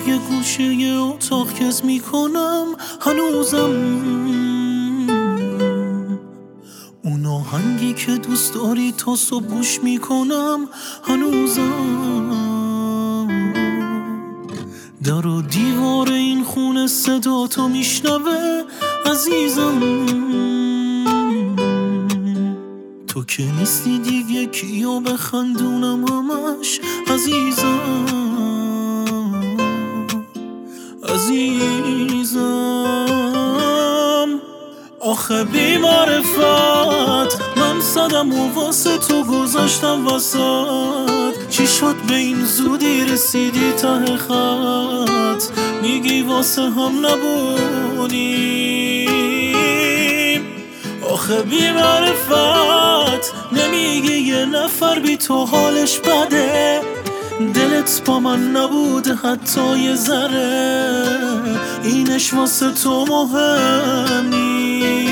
یه گوشه یه اتاق کز میکنم هنوزم اون آهنگی که دوست داری تا صبح گوش میکنم هنوزم در و دیوار این خونه صدا تو میشنوه عزیزم تو که نیستی دیگه کیو بخندونم همش عزیزم آخه بی معرفت من صدم و واسه تو گذاشتم وسط چی شد به این زودی رسیدی ته خط میگی واسه هم نبودیم آخه بی معرفت نمیگی یه نفر بی تو حالش بده دلت با من نبوده حتی یه ذره اینش واسه تو مهم نیست